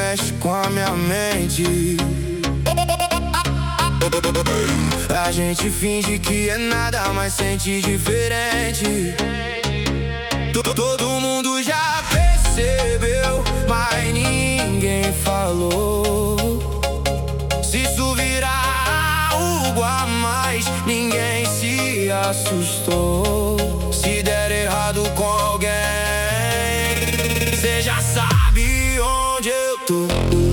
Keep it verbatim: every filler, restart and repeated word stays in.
mexe com a minha mente. A gente finge que é nada, mas sente diferente. Todo mundo já percebeu, mas ninguém falou. Se isso virar algo a mais, ninguém se assustou. Se der errado com alguém, cê já sabe onde eu tô.